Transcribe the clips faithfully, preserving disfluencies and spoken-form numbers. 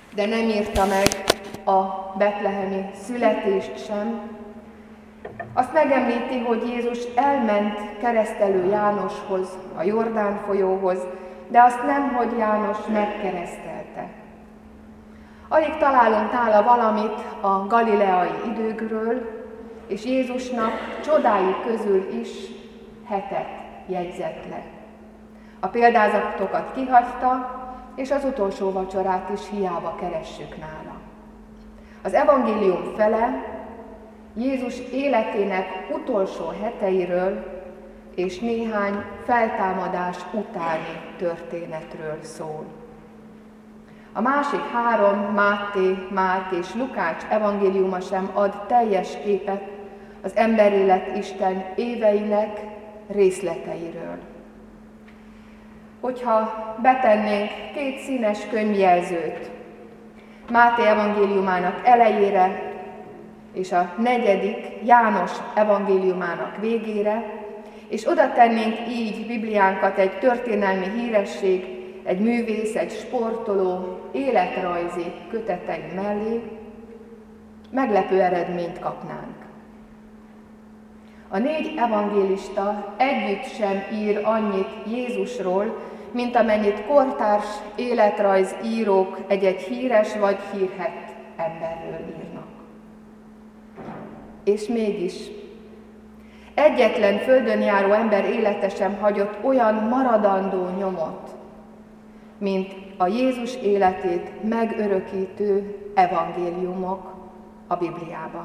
de nem írta meg a betlehemi születést sem. Azt megemlíti, hogy Jézus elment keresztelő Jánoshoz, a Jordán folyóhoz, de azt nem, hogy János megkeresztelte. Alig találunk nála valamit a galileai időkről, és Jézusnak csodái közül is hetet jegyzett le. A példázatokat kihagyta, és az utolsó vacsorát is hiába keressük nála. Az evangélium fele Jézus életének utolsó heteiről és néhány feltámadás utáni történetről szól. A másik három, Máté, Márk és Lukács evangéliuma sem ad teljes képet az emberélet Isten éveinek részleteiről. Hogyha betennénk két színes könyvjelzőt Máté evangéliumának elejére és a negyedik János evangéliumának végére, és oda tennénk így Bibliánkat egy történelmi híresség, egy művész, egy sportoló életrajzi kötetei mellé, meglepő eredményt kapnánk. A négy evangélista együtt sem ír annyit Jézusról, mint amennyit kortárs életrajz írók egy-egy híres vagy hírhedt emberről írnak. És mégis egyetlen földön járó ember élete sem hagyott olyan maradandó nyomot, mint a Jézus életét megörökítő evangéliumok a Bibliában.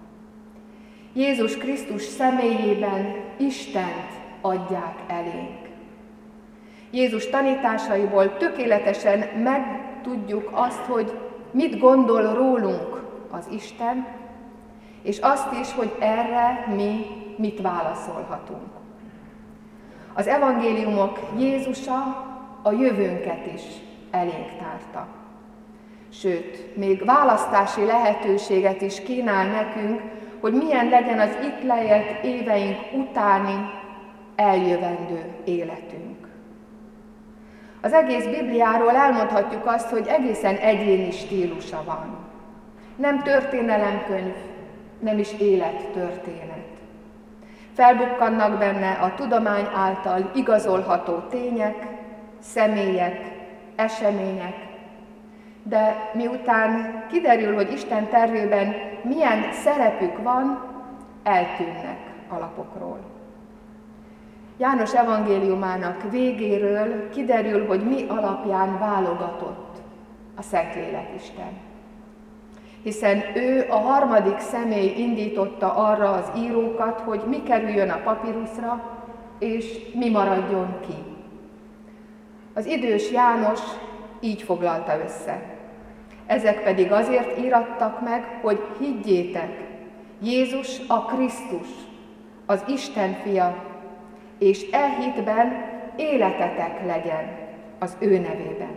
Jézus Krisztus személyében Istent adják elénk. Jézus tanításaiból tökéletesen megtudjuk azt, hogy mit gondol rólunk az Isten, és azt is, hogy erre mi mit válaszolhatunk. Az evangéliumok Jézusa a jövőnket is elénk tárta. Sőt, még választási lehetőséget is kínál nekünk, hogy milyen legyen az itt leélt éveink utáni eljövendő életünk. Az egész Bibliáról elmondhatjuk azt, hogy egészen egyéni stílusa van. Nem történelemkönyv, nem is élettörténet. Felbukkannak benne a tudomány által igazolható tények, személyek, események, de miután kiderül, hogy Isten tervében milyen szerepük van, eltűnnek a lapokról. János evangéliumának végéről kiderül, hogy mi alapján válogatott a Szentlélek Isten. Hiszen ő a harmadik személy indította arra az írókat, hogy mi kerüljön a papiruszra, és mi maradjon ki. Az idős János így foglalta össze. Ezek pedig azért írattak meg, hogy higgyétek, Jézus a Krisztus, az Isten fia, és e hitben életetek legyen az ő nevében.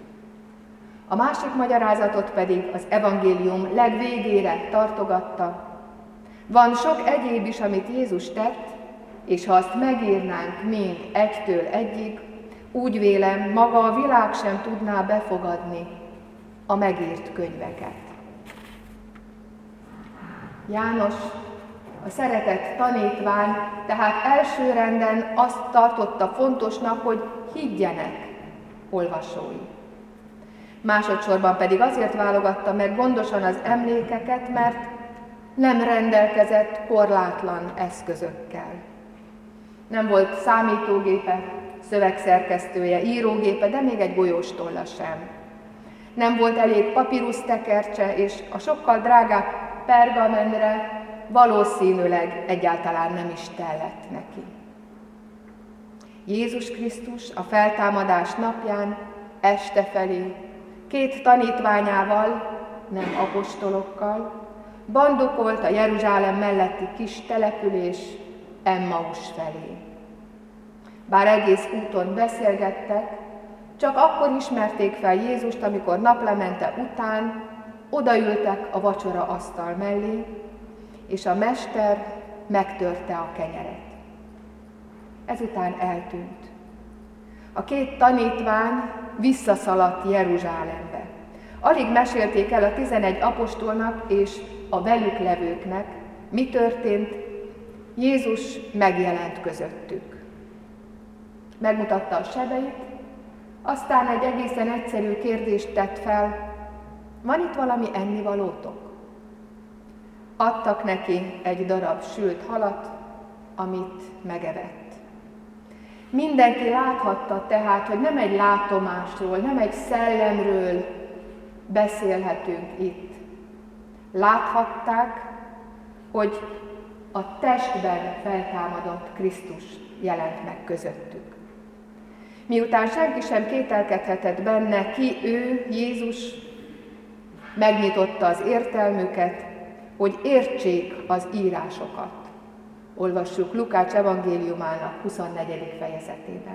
A másik magyarázatot pedig az evangélium legvégére tartogatta. Van sok egyéb is, amit Jézus tett, és ha azt megírnánk mind egytől egyig, úgy vélem, maga a világ sem tudná befogadni a megírt könyveket. János, a szeretett tanítvány, tehát elsőrenden azt tartotta fontosnak, hogy higgyenek olvasói. Másodszorban pedig azért válogatta meg gondosan az emlékeket, mert nem rendelkezett korlátlan eszközökkel. Nem volt számítógépe, szövegszerkesztője, írógépe, de még egy golyóstolla sem. Nem volt elég papirusztekercse, és a sokkal drágább pergamentre valószínűleg egyáltalán nem is tellett neki. Jézus Krisztus a feltámadás napján este felé két tanítványával, nem apostolokkal, bandukolt a Jeruzsálem melletti kis település Emmaus felé. Bár egész úton beszélgettek, csak akkor ismerték fel Jézust, amikor naplemente után odaültek a vacsora asztal mellé, és a mester megtörte a kenyeret. Ezután eltűnt. A két tanítvány visszaszaladt Jeruzsálembe. Alig mesélték el a tizenegy apostolnak és a velük levőknek, mi történt. Jézus megjelent közöttük. Megmutatta a sebeit, aztán egy egészen egyszerű kérdést tett fel: van itt valami ennivalótok? Adtak neki egy darab sült halat, amit megevett. Mindenki láthatta tehát, hogy nem egy látomásról, nem egy szellemről beszélhetünk itt. Láthatták, hogy a testben feltámadott Krisztus jelent meg közöttük. Miután senki sem kételkedhetett benne, ki ő, Jézus, megnyitotta az értelmüket, hogy értsék az írásokat. Olvassuk Lukács evangéliumának huszonnegyedik fejezetében.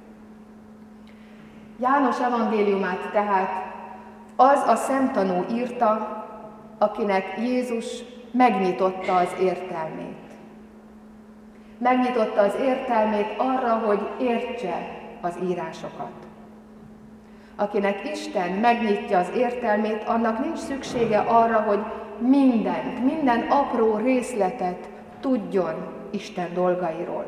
János evangéliumát tehát az a szemtanú írta, akinek Jézus megnyitotta az értelmét. Megnyitotta az értelmét arra, hogy értse az írásokat. Akinek Isten megnyitja az értelmét, annak nincs szüksége arra, hogy mindent, minden apró részletet tudjon Isten dolgairól.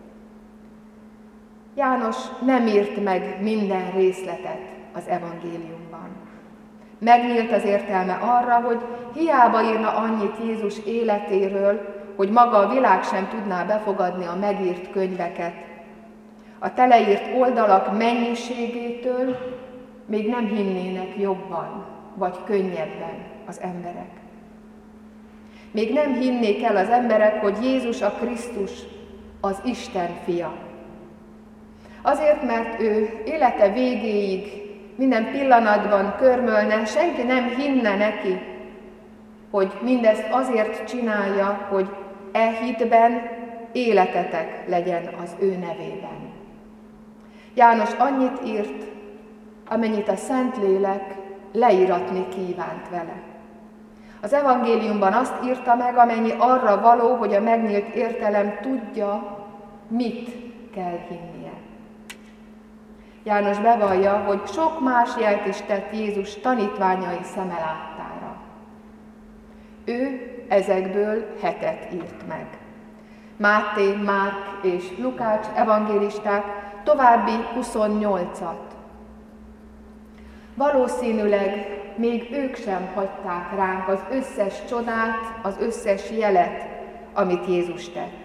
János nem írt meg minden részletet az evangéliumban. Megnyílt az értelme arra, hogy hiába írna annyit Jézus életéről, hogy maga a világ sem tudná befogadni a megírt könyveket. A teleírt oldalak mennyiségétől még nem hinnének jobban vagy könnyebben az emberek. Még nem hinnék el az emberek, hogy Jézus a Krisztus, az Isten fia. Azért, mert ő élete végéig minden pillanatban körmölne, senki nem hinne neki, hogy mindezt azért csinálja, hogy e hitben életetek legyen az ő nevében. János annyit írt, amennyit a Szentlélek leíratni kívánt vele. Az evangéliumban azt írta meg, amennyi arra való, hogy a megnyílt értelem tudja, mit kell hinnie. János bevallja, hogy sok más jelt is tett Jézus tanítványai szeme láttára. Ő ezekből hetet írt meg. Máté, Márk és Lukács evangélisták további huszonnyolcat. Valószínűleg még ők sem hagyták ránk az összes csodát, az összes jelet, amit Jézus tett.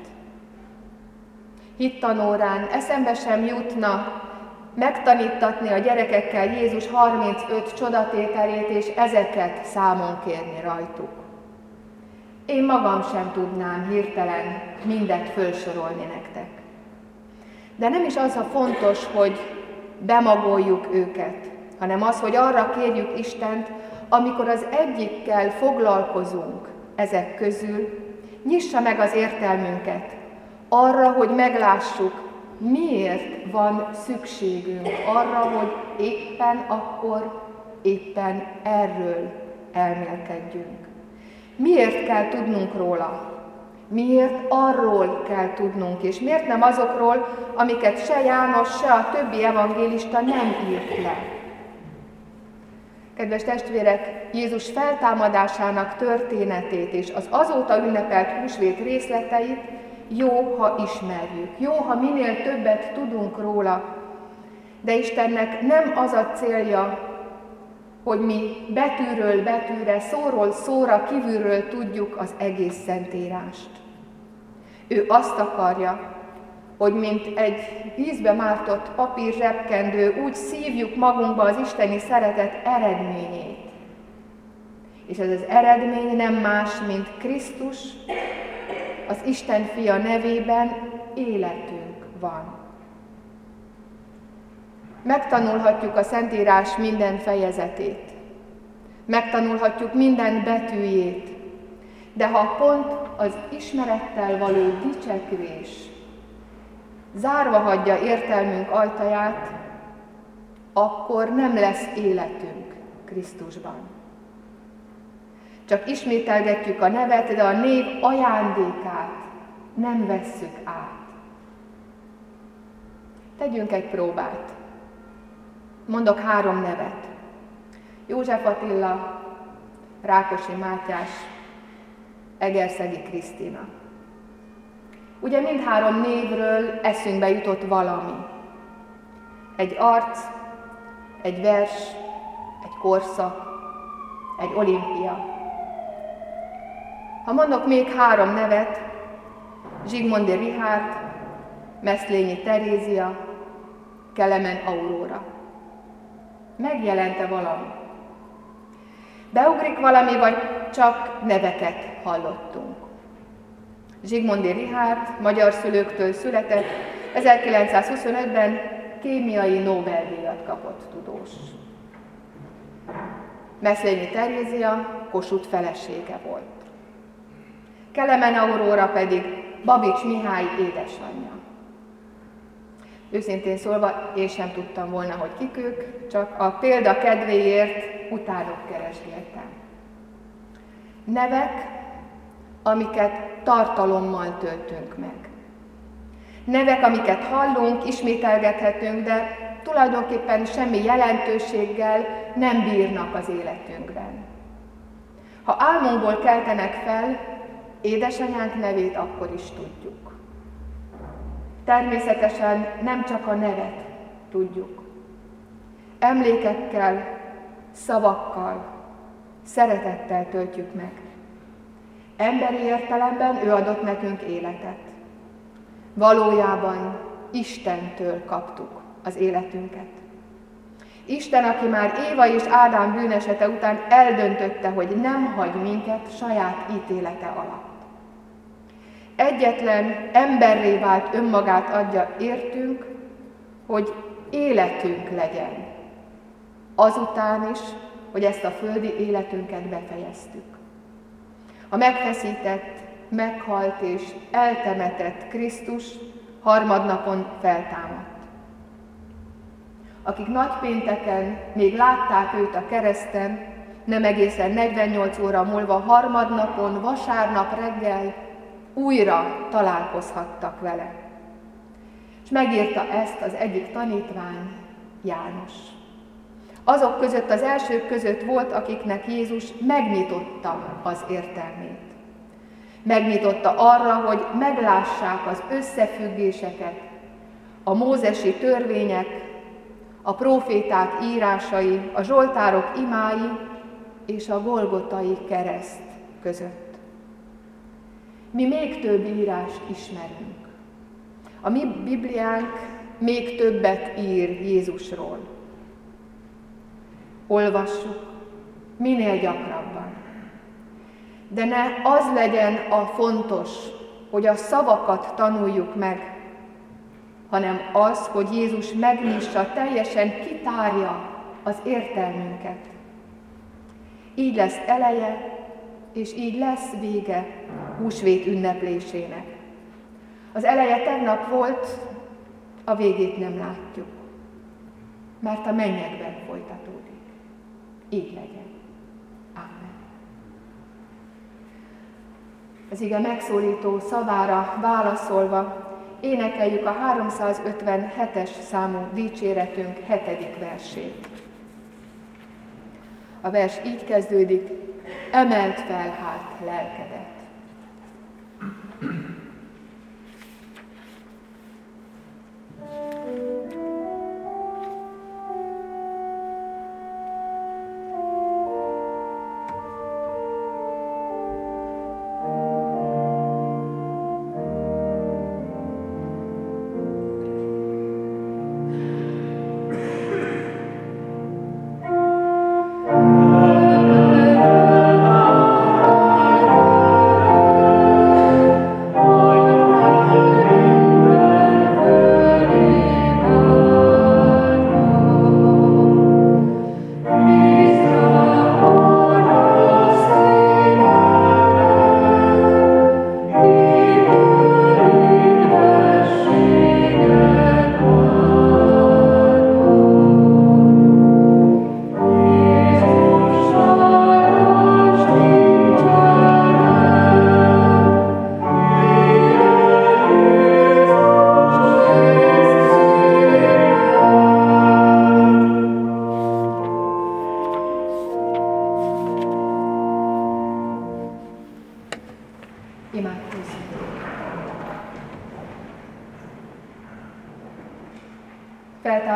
Hittanórán eszembe sem jutna megtanítatni a gyerekekkel Jézus harmincöt csodatételét, és ezeket számon kérni rajtuk. Én magam sem tudnám hirtelen mindet felsorolni nektek. De nem is az a fontos, hogy bemagoljuk őket, hanem az, hogy arra kérjük Istent, amikor az egyikkel foglalkozunk ezek közül, nyissa meg az értelmünket arra, hogy meglássuk, miért van szükségünk arra, hogy éppen akkor, éppen erről elmélkedjünk. Miért kell tudnunk róla? Miért arról kell tudnunk, és miért nem azokról, amiket se János, se a többi evangélista nem írt le? Kedves testvérek, Jézus feltámadásának történetét és az azóta ünnepelt húsvét részleteit jó, ha ismerjük, jó, ha minél többet tudunk róla, de Istennek nem az a célja, hogy mi betűről betűre, szóról szóra kívülről tudjuk az egész Szentírást. Ő azt akarja, hogy mint egy vízbe mártott papír zsebkendő, úgy szívjuk magunkba az isteni szeretet eredményét. És ez az eredmény nem más, mint Krisztus, az Isten fia nevében életünk van. Megtanulhatjuk a Szentírás minden fejezetét, megtanulhatjuk minden betűjét, de ha pont az ismerettel való dicsekvés zárva hagyja értelmünk ajtaját, akkor nem lesz életünk Krisztusban. Csak ismételgetjük a nevet, de a név ajándékát nem vesszük át. Tegyünk egy próbát. Mondok három nevet. József Attila, Rákosi Mátyás, Egerszegi Krisztina. Ugye mindhárom névről eszünkbe jutott valami. Egy arc, egy vers, egy korszak, egy olimpia. Ha mondok még három nevet, Zsigmondy Richárd, Meszlényi Terézia, Kelemen Aurora. Megjelente valami. Beugrik valami, vagy csak neveket hallottunk. Zsigmondy Richárd magyar szülőktől született, ezerkilencszázhuszonötben kémiai Nobel-díjat kapott tudós. Meszlényi Terézia Kossuth felesége volt. Kelemen Aurora pedig Babics Mihály édesanyja. Őszintén szólva, én sem tudtam volna, hogy kik ők, csak a példa kedvéért utánuk keresgéltem. Nevek, amiket tartalommal töltünk meg. Nevek, amiket hallunk, ismételgethetünk, de tulajdonképpen semmi jelentőséggel nem bírnak az életünkben. Ha álmunkból keltenek fel, édesanyánk nevét akkor is tudjuk. Természetesen nem csak a nevet tudjuk. Emlékekkel, szavakkal, szeretettel töltjük meg. Emberi értelemben ő adott nekünk életet. Valójában Istentől kaptuk az életünket. Isten, aki már Éva és Ádám bűnesete után eldöntötte, hogy nem hagy minket saját ítélete alatt. Egyetlen emberré vált önmagát adja értünk, hogy életünk legyen. Azután is, hogy ezt a földi életünket befejeztük. A megfeszített, meghalt és eltemetett Krisztus harmadnapon feltámadt. Akik nagypénteken még látták őt a kereszten, nem egészen negyvennyolc óra múlva harmadnapon, vasárnap reggel újra találkozhattak vele. És megírta ezt az egyik tanítvány, János. Azok között, az elsők között volt, akiknek Jézus megnyitotta az értelmét. Megnyitotta arra, hogy meglássák az összefüggéseket, a mózesi törvények, a próféták írásai, a zsoltárok imái és a golgotai kereszt között. Mi még több írást ismerünk. A mi Bibliánk még többet ír Jézusról. Olvassuk minél gyakrabban. De ne az legyen a fontos, hogy a szavakat tanuljuk meg, hanem az, hogy Jézus megnyissa, teljesen kitárja az értelmünket. Így lesz eleje, és így lesz vége húsvét ünneplésének. Az eleje tegnap volt, a végét nem látjuk, mert a mennyekben folytatódik. Így legyen. Ámen. Az ige megszólító szavára válaszolva énekeljük a háromszázötvenhetes számú dicséretünk hetedik versét. A vers így kezdődik: emelt fel hát lelkedet. Oh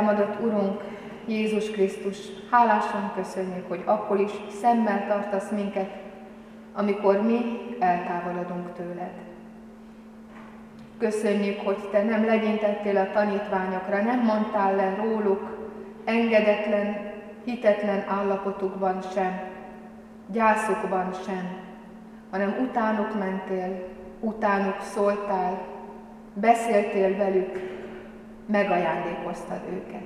feltámadott Urunk, Jézus Krisztus, hálásan köszönjük, hogy akkor is szemmel tartasz minket, amikor mi eltávolodunk tőled. Köszönjük, hogy te nem legyintettél a tanítványokra, nem mondtál le róluk engedetlen, hitetlen állapotukban sem, gyászukban sem, hanem utánuk mentél, utánuk szóltál, beszéltél velük, megajándékoztad őket.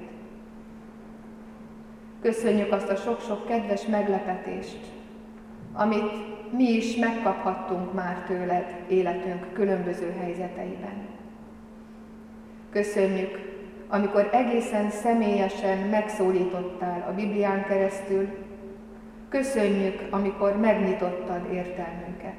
Köszönjük azt a sok-sok kedves meglepetést, amit mi is megkaphattunk már tőled életünk különböző helyzeteiben. Köszönjük, amikor egészen személyesen megszólítottál a Biblián keresztül, köszönjük, amikor megnyitottad értelmünket.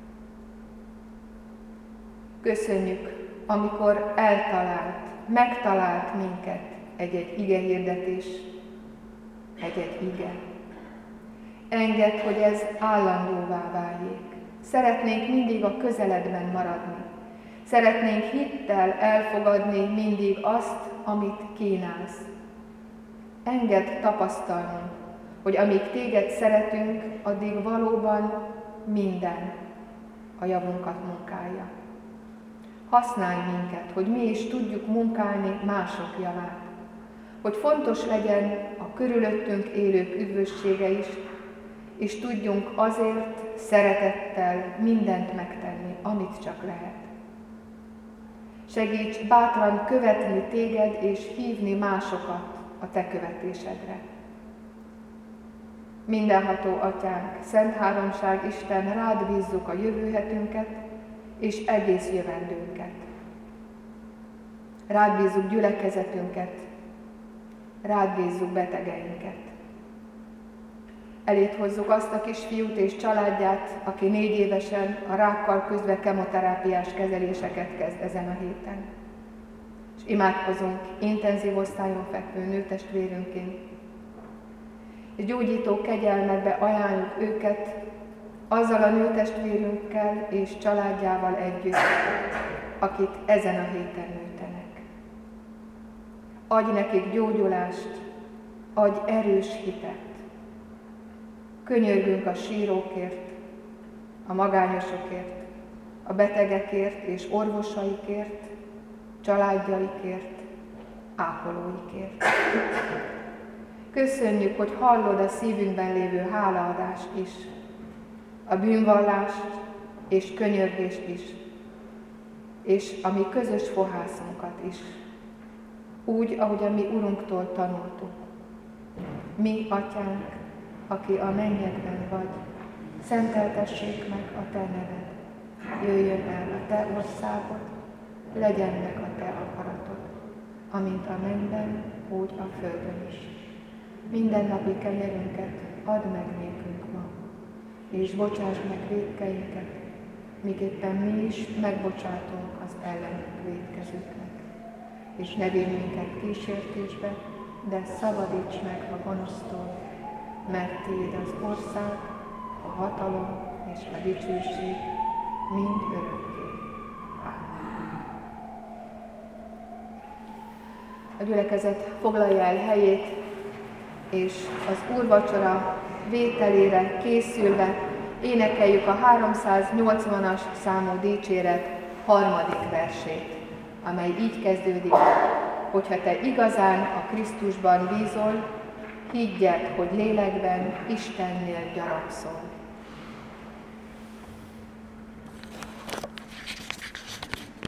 Köszönjük, amikor eltalált, megtalált minket egy-egy ige hirdetés, egy-egy ige. Engedd, hogy ez állandóvá váljék. Szeretnénk mindig a közeledben maradni. Szeretnénk hittel elfogadni mindig azt, amit kínálsz. Engedd tapasztalnunk, hogy amíg téged szeretünk, addig valóban minden a javunkat munkálja. Használj minket, hogy mi is tudjuk munkálni mások javát. Hogy fontos legyen a körülöttünk élők üdvössége is, és tudjunk azért szeretettel mindent megtenni, amit csak lehet. Segíts bátran követni téged és hívni másokat a te követésedre. Mindenható Atyánk, Szent Háromság Isten, rád bízzuk a jövő hetünket és egész jövendőnket. Rád bízzuk gyülekezetünket, rád bízzuk betegeinket. Elét hozzuk azt a kisfiút és családját, aki négy évesen a rákkal küzdve kemoterápiás kezeléseket kezd ezen a héten. És imádkozunk intenzív osztályon fekvő nőtestvérünként, és gyógyító kegyelmekbe ajánljuk őket azzal a nőtestvérünkkel és családjával együtt, akit ezen a héten nőtenek. Adj nekik gyógyulást, adj erős hitet. Könyörgünk a sírókért, a magányosokért, a betegekért és orvosaikért, családjaikért, ápolóikért. Köszönjük, hogy hallod a szívünkben lévő hálaadást is, a bűnvallást és könyörgést is, és a mi közös fohászunkat is, úgy, ahogy a mi Urunktól tanultuk. Mi, Atyánk, aki a mennyekben vagy, szenteltessék meg a te neved, jöjjön el a te országod, legyen meg a te akaratod, amint a mennyben, úgy a földön is. Mindennapi kenyerünket add meg nékünk ma, és bocsáss meg vétkeinket, miképpen mi is megbocsátunk az ellenünk vétkezőknek. És ne vigy minket kísértésbe, de szabadíts meg a gonosztól, mert tiéd az ország, a hatalom és a dicsőség mind örökké. Ámen. A gyülekezet foglalja el helyét, és az úrvacsora vételére készülve énekeljük a háromszáznyolcvanas számú dicséret harmadik versét, amely így kezdődik: hogyha te igazán a Krisztusban bízol, higgyed, hogy lélekben Istennél gyarapszol.